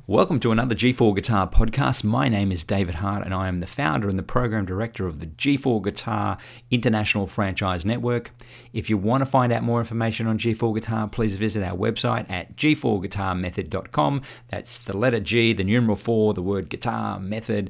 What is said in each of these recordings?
Welcome to another G4 Guitar podcast. My name is David Hart and I am the founder and the program director of the G4 Guitar International Franchise Network. If you want to find out more information on G4 Guitar, please visit our website at g4guitarmethod.com. That's the letter G, the numeral 4, the word guitar,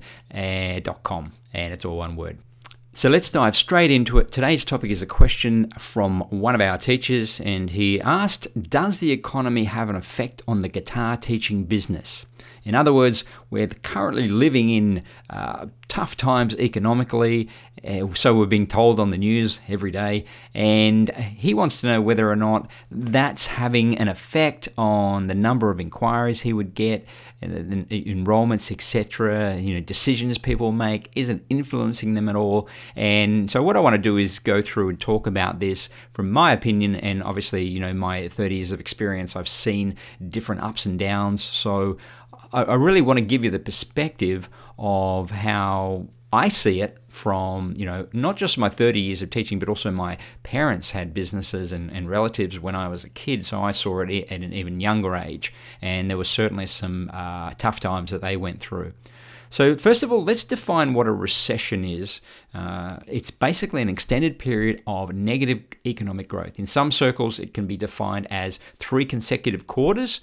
method.com, and it's all one word. So let's dive straight into it. Today's topic is a question from one of our teachers, and he asked, does the economy have an effect on the guitar teaching business? In other words, we're currently living in tough times economically, so we're being told on the news every day, and he wants to know whether or not that's having an effect on the number of inquiries he would get, enrollments, etc., decisions people make. Is it influencing them at all? And so what I want to do is go through and talk about this from my opinion, and obviously, my 30 years of experience, I've seen different ups and downs, so I really want to give you the perspective of how I see it from, not just my 30 years of teaching, but also my parents had businesses and relatives when I was a kid, so I saw it at an even younger age, and there were certainly some tough times that they went through. So first of all, let's define what a recession is. It's basically an extended period of negative economic growth. In some circles, it can be defined as 3 consecutive quarters,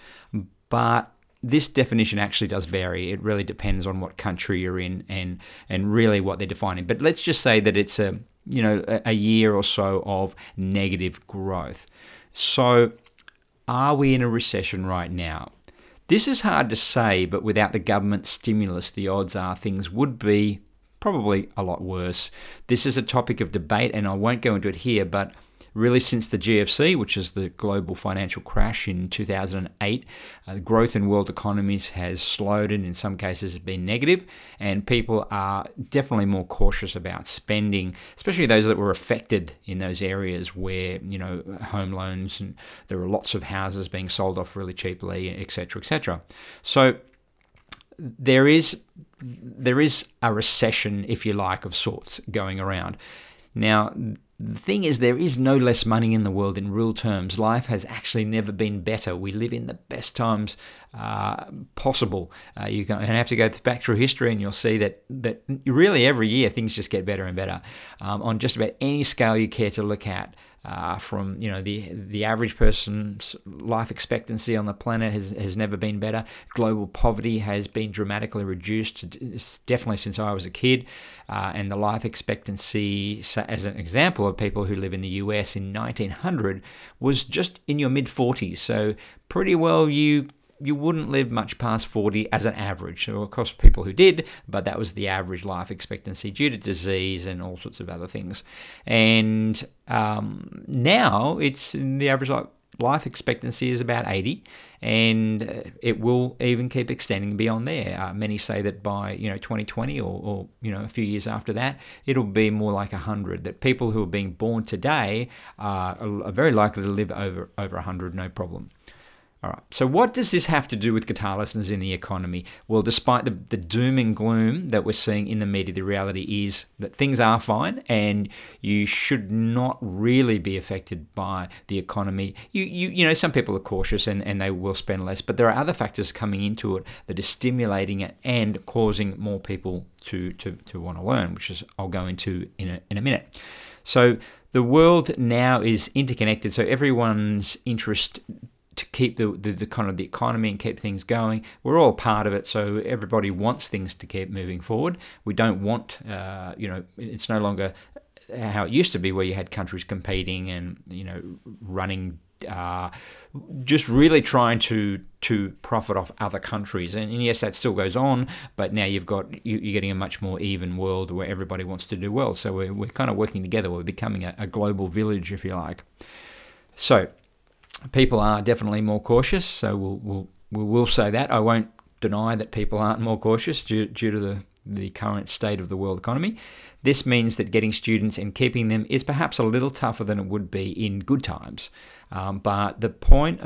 but this definition actually does vary. It really depends on what country you're in and really what they're defining. But let's just say that it's a year or so of negative growth. So are we in a recession right now? This is hard to say, but without the government stimulus, the odds are things would be probably a lot worse. This is a topic of debate, and I won't go into it here, but really since the GFC, which is the global financial crash in 2008, growth in world economies has slowed and in some cases has been negative, and people are definitely more cautious about spending, especially those that were affected in those areas where, home loans, and there are lots of houses being sold off really cheaply, etc., etc. So there is a recession, if you like, of sorts going around. Now, the thing is, there is no less money in the world in real terms. Life has actually never been better. We live in the best times possible. You have to go back through history and you'll see that really every year things just get better and better on just about any scale you care to look at. From the average person's life expectancy on the planet has never been better. Global poverty has been dramatically reduced, definitely since I was a kid, and the life expectancy, as an example of people who live in the US in 1900, was just in your mid-40s. So pretty well you wouldn't live much past 40 as an average. So, of course, people who did, but that was the average life expectancy due to disease and all sorts of other things. And now it's the average life expectancy is about 80, and it will even keep extending beyond there. Many say that by 2020 or a few years after that, it'll be more like 100. That people who are being born today are very likely to live over 100, no problem. All right, so what does this have to do with guitar lessons in the economy? Well, despite the doom and gloom that we're seeing in the media, the reality is that things are fine and you should not really be affected by the economy. Some people are cautious and they will spend less, but there are other factors coming into it that are stimulating it and causing more people to want to learn, which is I'll go into in a minute. So the world now is interconnected, so everyone's interest to keep the kind of the economy and keep things going. We're all part of it, so everybody wants things to keep moving forward. We don't want, it's no longer how it used to be where you had countries competing and, running, just really trying to profit off other countries. And yes, that still goes on, but now you're getting a much more even world where everybody wants to do well. So we're kind of working together. We're becoming a global village, if you like. So people are definitely more cautious, so we'll say that. I won't deny that people aren't more cautious due to the current state of the world economy. This means that getting students and keeping them is perhaps a little tougher than it would be in good times. But the point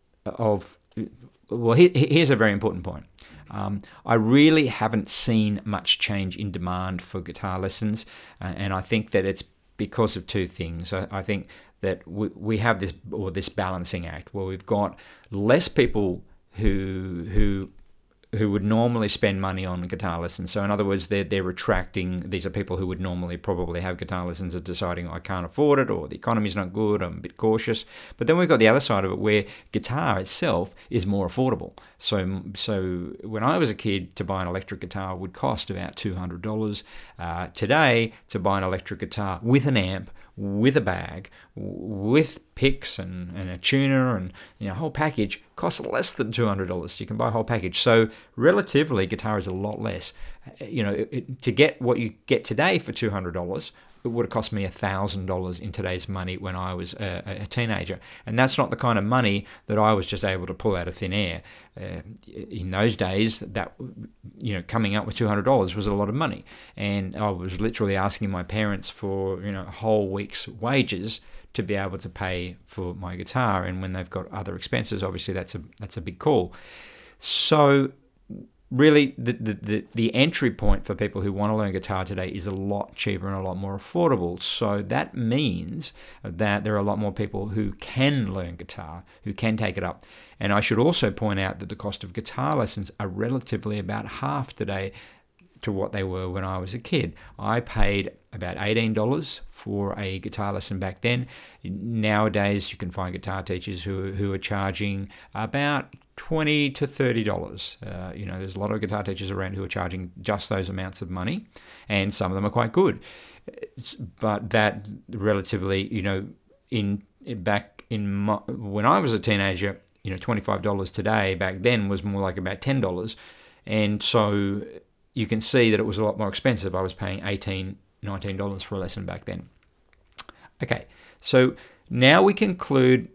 here's a very important point. I really haven't seen much change in demand for guitar lessons, and I think that it's because of two things. I think that we have this balancing act where we've got less people who who would normally spend money on guitar lessons. So in other words, they're retracting. These are people who would normally probably have guitar lessons are deciding, I can't afford it, or the economy's not good, I'm a bit cautious. But then we've got the other side of it where guitar itself is more affordable. So when I was a kid, to buy an electric guitar would cost about $200. Today, to buy an electric guitar with an amp, with a bag, with picks and a tuner and a whole package, costs less than $200. You can buy a whole package. So relatively, guitar is a lot less. To get what you get today for $200, it would have cost me $1,000 in today's money when I was a teenager. And that's not the kind of money that I was just able to pull out of thin air. In those days, that coming up with $200 was a lot of money. And I was literally asking my parents for a whole week's wages to be able to pay for my guitar. And when they've got other expenses, obviously that's a big call. So really, the entry point for people who want to learn guitar today is a lot cheaper and a lot more affordable. So that means that there are a lot more people who can learn guitar, who can take it up. And I should also point out that the cost of guitar lessons are relatively about half today to what they were when I was a kid. I paid about $18 for a guitar lesson back then. Nowadays, you can find guitar teachers who are charging about $20 to $30. There's a lot of guitar teachers around who are charging just those amounts of money, and some of them are quite good. But that relatively, when I was a teenager, $25 today back then was more like about $10, and so you can see that it was a lot more expensive. I was paying $18, $19 for a lesson back then. Okay, so now we can conclude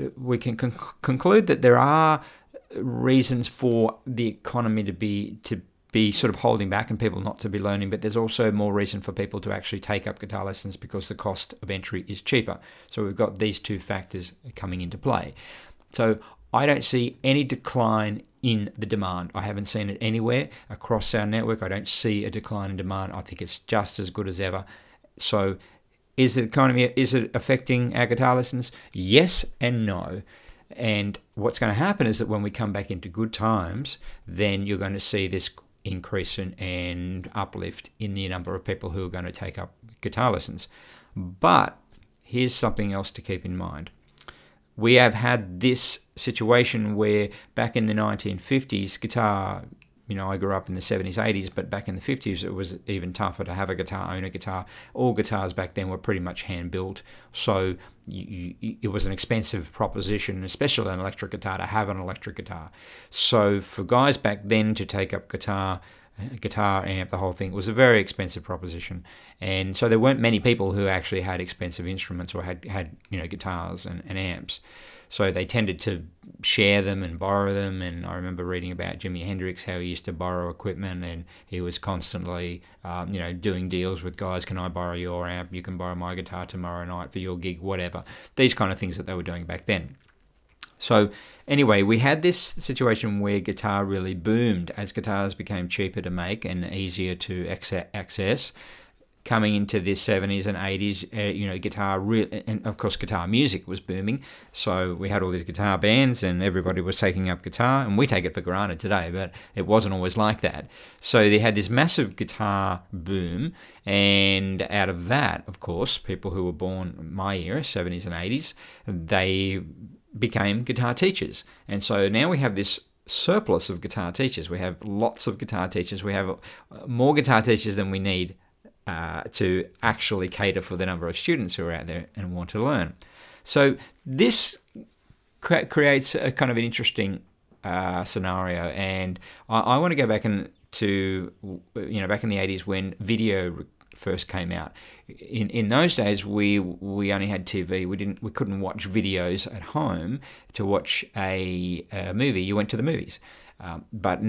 that there are reasons for the economy to be sort of holding back and people not to be learning, but there's also more reason for people to actually take up guitar lessons because the cost of entry is cheaper. So we've got these two factors coming into play. So I don't see any decline in the demand. I haven't seen it anywhere across our network. I don't see a decline in demand. I think it's just as good as ever. So is the economy, is it affecting our guitar lessons? Yes and no. And what's going to happen is that when we come back into good times, then you're going to see this increase and uplift in the number of people who are going to take up guitar lessons. But here's something else to keep in mind. We have had this situation where back in the 1950s, guitar, I grew up in the 70s, 80s, but back in the 50s, it was even tougher to have a guitar, own a guitar. All guitars back then were pretty much hand-built, so it was an expensive proposition, especially an electric guitar, to have an electric guitar. So for guys back then to take up guitar, amp, the whole thing, was a very expensive proposition. And so there weren't many people who actually had expensive instruments or had guitars and amps. So they tended to share them and borrow them. And I remember reading about Jimi Hendrix, how he used to borrow equipment, and he was constantly, doing deals with guys. Can I borrow your amp? You can borrow my guitar tomorrow night for your gig, whatever. These kind of things that they were doing back then. So anyway, we had this situation where guitar really boomed as guitars became cheaper to make and easier to access. Coming into the 70s and 80s, guitar and of course guitar music was booming. So we had all these guitar bands and everybody was taking up guitar, and we take it for granted today, but it wasn't always like that. So they had this massive guitar boom, and out of that, of course, people who were born in my era, 70s and 80s, they became guitar teachers. And so now we have this surplus of guitar teachers. We have lots of guitar teachers. We have more guitar teachers than we need to actually cater for the number of students who are out there and want to learn. So this creates a kind of an interesting scenario, and I want to go back to back in the 80s when video first came out. In those days, we only had TV. We couldn't watch videos at home to watch a movie. You went to the movies. But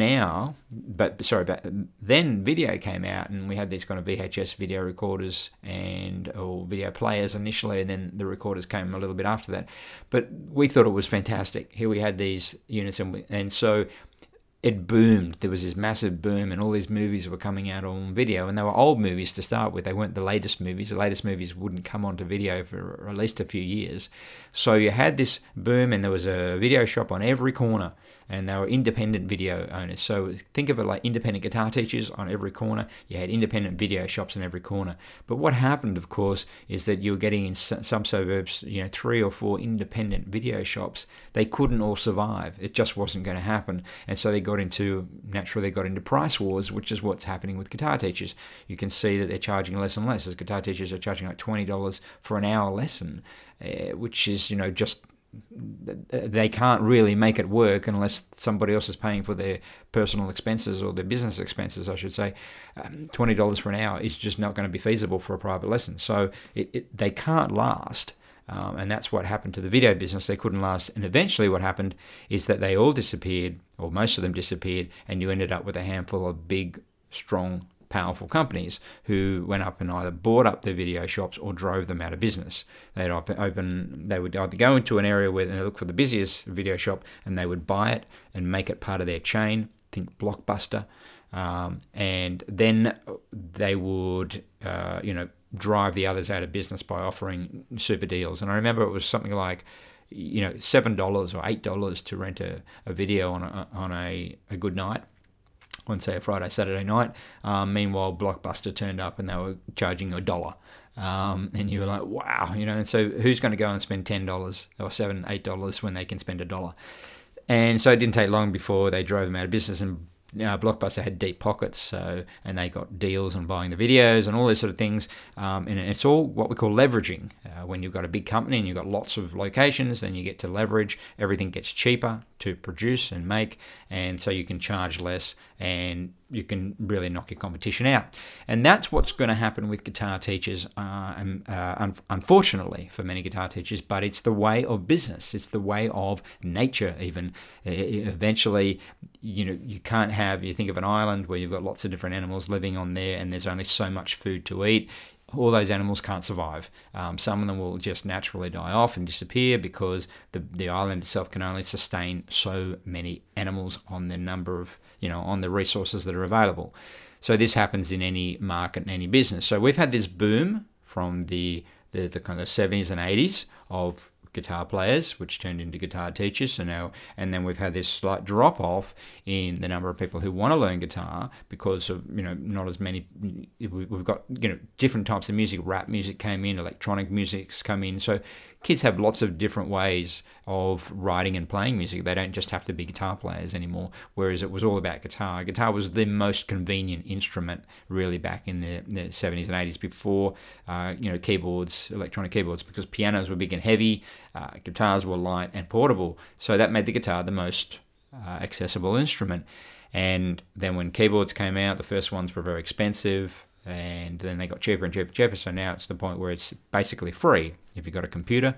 then video came out, and we had these kind of VHS video recorders or video players initially, and then the recorders came a little bit after that. But we thought it was fantastic. Here we had these units, and so it boomed. There was this massive boom, and all these movies were coming out on video, and they were old movies to start with. They weren't the latest movies. The latest movies wouldn't come onto video for at least a few years. So you had this boom, and there was a video shop on every corner, and they were independent video owners. So think of it like independent guitar teachers on every corner. You had independent video shops in every corner. But what happened, of course, is that you were getting in some suburbs, 3 or 4 independent video shops. They couldn't all survive. It just wasn't going to happen. And so they got into price wars, which is what's happening with guitar teachers. You can see that they're charging less and less, as guitar teachers are charging like $20 for an hour lesson, which is, just they can't really make it work unless somebody else is paying for their personal expenses, or their business expenses, I should say. $20 for an hour is just not going to be feasible for a private lesson. So they can't last. And that's what happened to the video business. They couldn't last. And eventually what happened is that they all disappeared, or most of them disappeared, and you ended up with a handful of big, strong, powerful companies who went up and either bought up their video shops or drove them out of business. They would either go into an area where they look for the busiest video shop, and they would buy it and make it part of their chain. Think Blockbuster. And then they would, drive the others out of business by offering super deals. And I remember it was something like, $7 or $8 to rent a video on a good night, on say a Friday, Saturday night. Meanwhile, Blockbuster turned up and they were charging $1. And you were like, wow, and so who's going to go and spend $10 or $7, $8 when they can spend $1? And so it didn't take long before they drove them out of business, and Blockbuster had deep pockets, and they got deals on buying the videos and all these sort of things. And it's all what we call leveraging. When you've got a big company and you've got lots of locations, then you get to leverage. Everything gets cheaper to produce and make, and so you can charge less, and you can really knock your competition out. And that's what's going to happen with guitar teachers, unfortunately for many guitar teachers, but it's the way of business. It's the way of nature even. Eventually, you can't have, you think of an island where you've got lots of different animals living on there, and there's only so much food to eat. All those animals can't survive. Some of them will just naturally die off and disappear because the island itself can only sustain so many animals on the number of, on the resources that are available. So this happens in any market and any business. So we've had this boom from the kind of 70s and 80s of guitar players, which turned into guitar teachers. And then we've had this slight drop off in the number of people who want to learn guitar because of not as many. We've got different types of music. Rap music came in, electronic music's come in. So kids have lots of different ways of writing and playing music. They don't just have to be guitar players anymore, whereas it was all about guitar. Guitar was the most convenient instrument really back in the 70s and 80s before keyboards, electronic keyboards, because pianos were big and heavy, guitars were light and portable. So that made the guitar the most accessible instrument. And then when keyboards came out, the first ones were very expensive, and then they got cheaper and cheaper and cheaper. So now it's the point where it's basically free. If you've got a computer,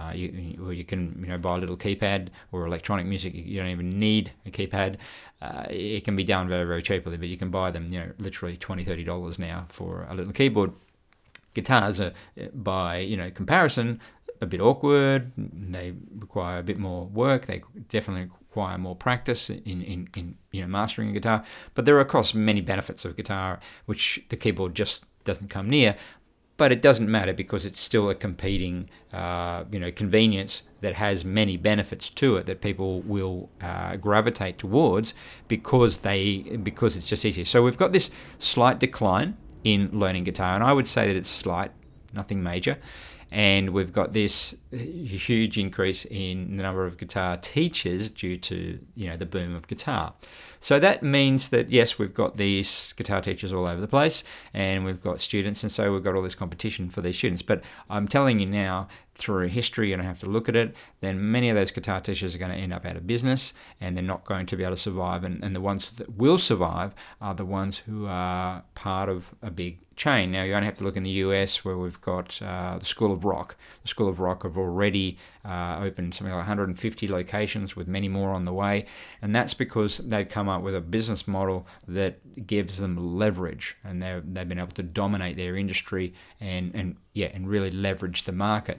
you can buy a little keypad, or electronic music, you don't even need a keypad. It can be done very, very cheaply, but you can buy them literally $20, $30 now for a little keyboard. Guitars are, by comparison, a bit awkward. They require a bit more work. They definitely require more practice in mastering a guitar. But there are, of course, many benefits of guitar which the keyboard just doesn't come near. But it doesn't matter because it's still a competing, convenience that has many benefits to it that people will gravitate towards because it's just easier. So we've got this slight decline in learning guitar, and I would say that it's slight, nothing major. And we've got this huge increase in the number of guitar teachers due to the boom of guitar. So that means that, yes, we've got these guitar teachers all over the place, and we've got students, and so we've got all this competition for these students. But I'm telling you now, through history, and I have to look at it, then many of those guitar teachers are going to end up out of business, and they're not going to be able to survive. And the ones that will survive are the ones who are part of a big chain. Now, you only have to look in the US, where we've got the School of Rock. The School of Rock have already opened something like 150 locations, with many more on the way, and that's because they've come up with a business model that gives them leverage, and they've been able to dominate their industry and really leverage the market.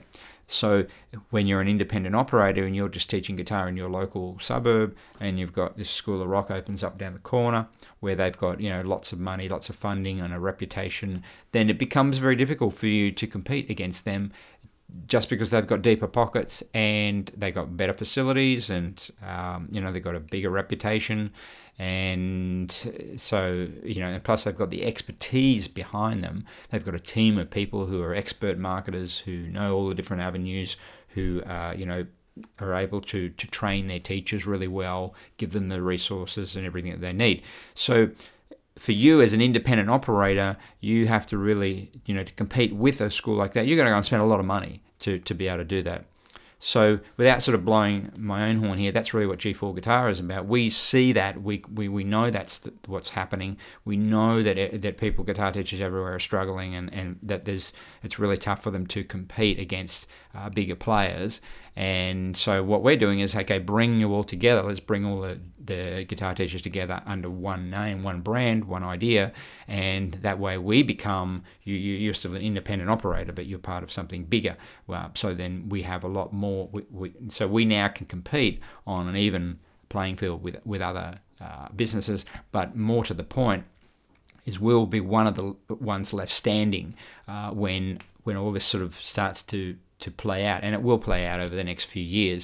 So when you're an independent operator and you're just teaching guitar in your local suburb, and you've got this School of Rock opens up down the corner where they've got, lots of money, lots of funding and a reputation, then it becomes very difficult for you to compete against them, just because they've got deeper pockets and they've got better facilities, and they've got a bigger reputation, and so and plus they've got the expertise behind them. They've got a team of people who are expert marketers who know all the different avenues, who are able to train their teachers really well, give them the resources and everything that they need. So for you as an independent operator, you have to really, to compete with a school like that, you're going to go and spend a lot of money to be able to do that. So without sort of blowing my own horn here, that's really what G4 Guitar is about. We see that, we know that's what's happening. We know that people, guitar teachers everywhere, are struggling, and that it's really tough for them to compete against bigger players. And so what we're doing is, okay, bring you all together. Let's bring all the guitar teachers together under one name, one brand, one idea, and that way we become, you're still an independent operator, but you're part of something bigger. Well, so then we have a lot more. So we now can compete on an even playing field with other businesses. But more to the point is, we'll be one of the ones left standing when all this sort of starts to play out, and it will play out over the next few years.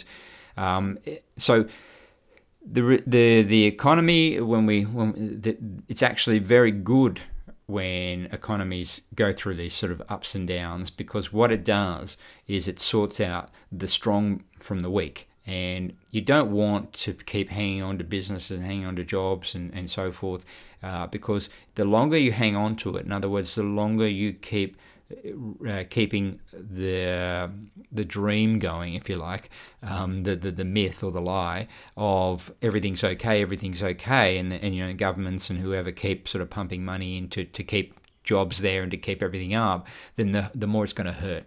So the economy, it's actually very good when economies go through these sort of ups and downs, because what it does is it sorts out the strong from the weak. And you don't want to keep hanging on to businesses and hanging on to jobs and so forth, because the longer you hang on to it, in other words, the longer you keep keeping the dream going, if you like, the myth or the lie of everything's okay, and governments and whoever keep sort of pumping money into to keep jobs there and to keep everything up, then the more it's going to hurt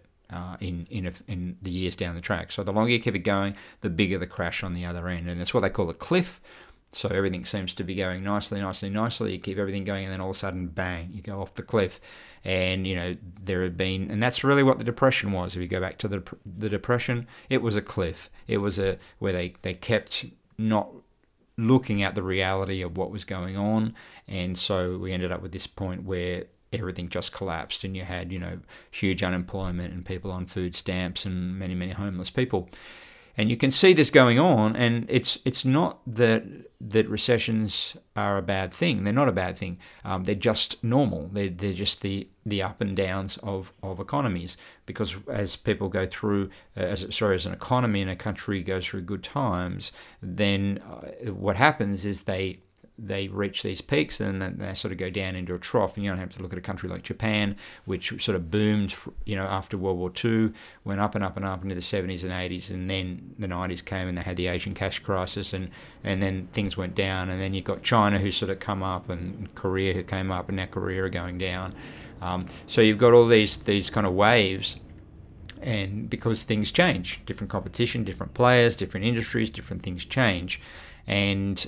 in the years down the track. So the longer you keep it going, the bigger the crash on the other end, and it's what they call a cliff. So everything seems to be going nicely. You keep everything going, and then all of a sudden, bang, you go off the cliff. And there have been, and that's really what the Depression was. If you go back to the Depression, it was a cliff. It was where they kept not looking at the reality of what was going on, and so we ended up with this point where everything just collapsed, and you had huge unemployment and people on food stamps and many homeless people. And you can see this going on, and it's not that recessions are a bad thing. They're not a bad thing. They're just normal. They're just the up and downs of economies. Because as people go through, as an economy in a country goes through good times, then what happens is they reach these peaks, and then they sort of go down into a trough. And you don't have to look at a country like Japan, which sort of boomed, after World War II, went up and up and up into the 70s and 80s, and then the 90s came and they had the Asian cash crisis, and then things went down. And then you've got China, who sort of come up, and Korea, who came up, and now Korea are going down. So you've got all these kind of waves, and because things change, different competition, different players, different industries, different things change, and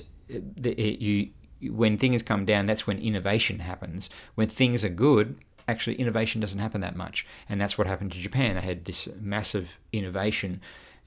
when things come down, that's when innovation happens. When things are good, actually innovation doesn't happen that much, and that's what happened to Japan. They had this massive innovation,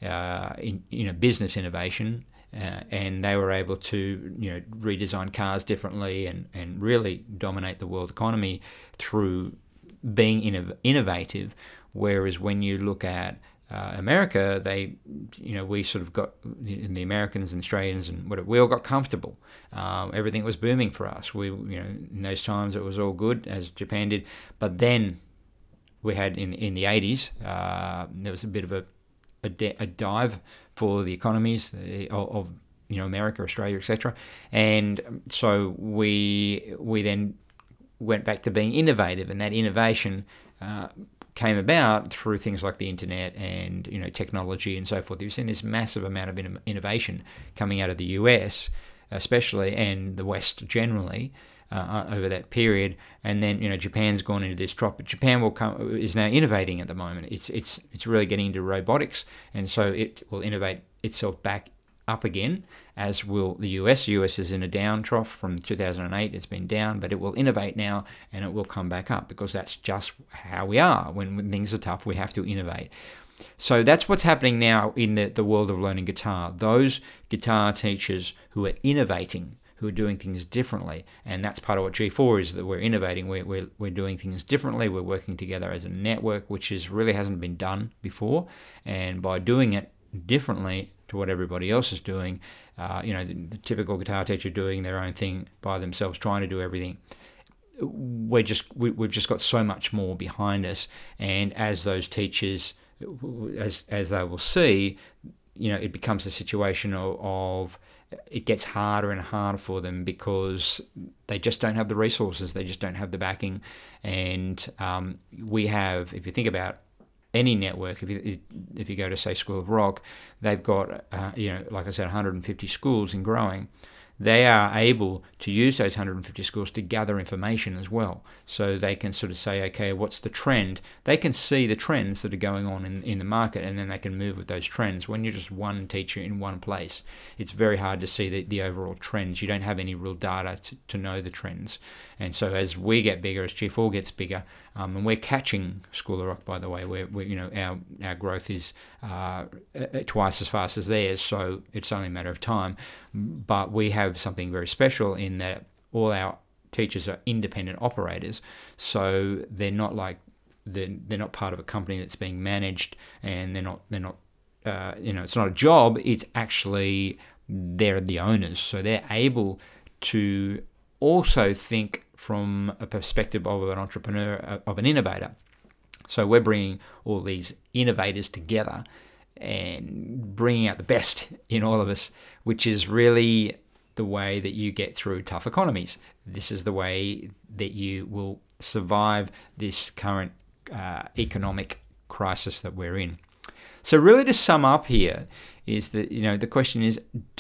business innovation, and they were able to redesign cars differently and really dominate the world economy through being innovative. Whereas when you look at America, we sort of got, the Americans and Australians and whatever, we all got comfortable. Everything was booming for us. In those times it was all good, as Japan did. But then we had in the 80s, there was a bit of a dive for the economies of America, Australia, etc. And so we then went back to being innovative, and that innovation came about through things like the internet and technology and so forth. You've seen this massive amount of innovation coming out of the US, especially, and the West generally, over that period. And then Japan's gone into this drop, but Japan is now innovating at the moment. It's really getting into robotics, and so it will innovate itself back up again, as will the US. US is in a down trough from 2008. It's been down, but it will innovate now, and it will come back up, because that's just how we are. When things are tough, we have to innovate. So that's what's happening now in the world of learning guitar. Those guitar teachers who are innovating, who are doing things differently, and that's part of what G4 is, that we're innovating, we're doing things differently, we're working together as a network, which really hasn't been done before, and by doing it differently to what everybody else is doing, the typical guitar teacher doing their own thing by themselves, trying to do everything, we've just got so much more behind us, and as those teachers, as they will see, it becomes a situation of it gets harder and harder for them because they just don't have the resources, they just don't have the backing. And we have, if you think about any network, if you go to, say, School of Rock, they've got, like I said, 150 schools and growing. They are able to use those 150 schools to gather information as well. So they can sort of say, okay, what's the trend? They can see the trends that are going on in the market, and then they can move with those trends. When you're just one teacher in one place, it's very hard to see the overall trends. You don't have any real data to know the trends. And so as we get bigger, as G4 gets bigger, and we're catching School of Rock, by the way, our growth is twice as fast as theirs, so it's only a matter of time. But we have something very special in that all our teachers are independent operators, so they're not part of a company that's being managed, and they're not it's not a job. It's actually they're the owners, so they're able to also think from a perspective of an entrepreneur, of an innovator. So we're bringing all these innovators together and bringing out the best in all of us, which is really the way that you get through tough economies. This is the way that you will survive this current economic crisis that we're in. So really, to sum up here, is that the question is,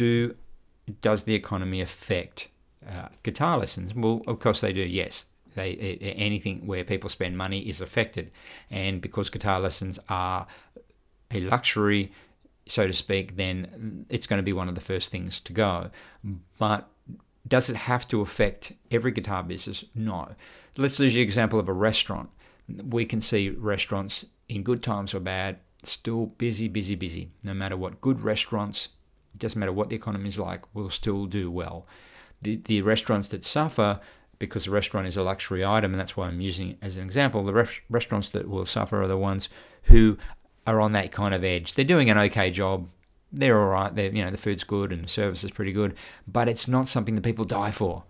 does the economy affect guitar lessons? Well, of course they do. Yes, anything where people spend money is affected, and because guitar lessons are a luxury, so to speak, then it's going to be one of the first things to go. But does it have to affect every guitar business? No. Let's use the example of a restaurant. We can see restaurants in good times or bad still busy. No matter what, good restaurants, it doesn't matter what the economy is like, will still do well. The restaurants that suffer, because the restaurant is a luxury item, and that's why I'm using it as an example, the restaurants that will suffer are the ones who are on that kind of edge. They're doing an okay job. They're all right. The food's good and the service is pretty good, but it's not something that people die for.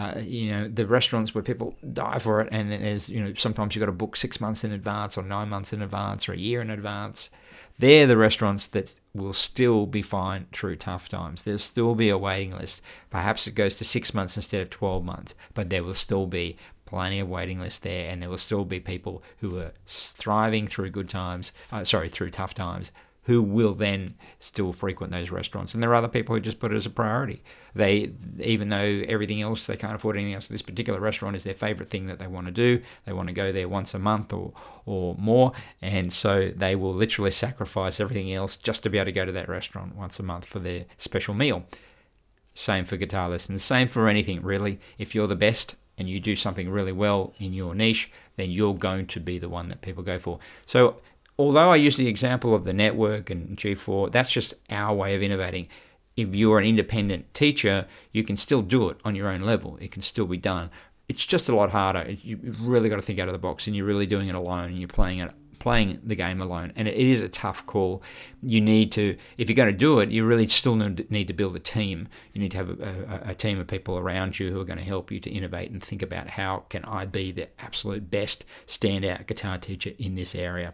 The restaurants where people die for it, and there's, sometimes you've got to book 6 months in advance or 9 months in advance or a year in advance. They're the restaurants that will still be fine through tough times. There'll still be a waiting list. Perhaps it goes to 6 months instead of 12 months, but there will still be plenty of waiting lists there, and there will still be people who are thriving through through tough times, who will then still frequent those restaurants. And there are other people who just put it as a priority. Even though everything else, they can't afford anything else, this particular restaurant is their favorite thing that they want to do. They want to go there once a month or more, and so they will literally sacrifice everything else just to be able to go to that restaurant once a month for their special meal. Same for guitar lessons, same for anything really. If you're the best and you do something really well in your niche, then you're going to be the one that people go for. So although I use the example of the network and G4, that's just our way of innovating. If you're an independent teacher, you can still do it on your own level. It can still be done. It's just a lot harder. You've really got to think out of the box, and you're really doing it alone, and you're playing the game alone. And it is a tough call. You need to, if you're going to do it, you really still need to build a team. You need to have a team of people around you who are going to help you to innovate and think about, how can I be the absolute best standout guitar teacher in this area.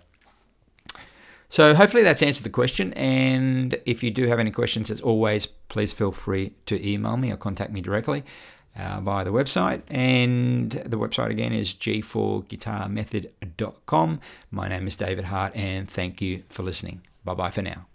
So hopefully that's answered the question, and if you do have any questions, as always, please feel free to email me or contact me directly via the website. And the website again is g4guitarmethod.com. My name is David Hart, and thank you for listening. Bye-bye for now.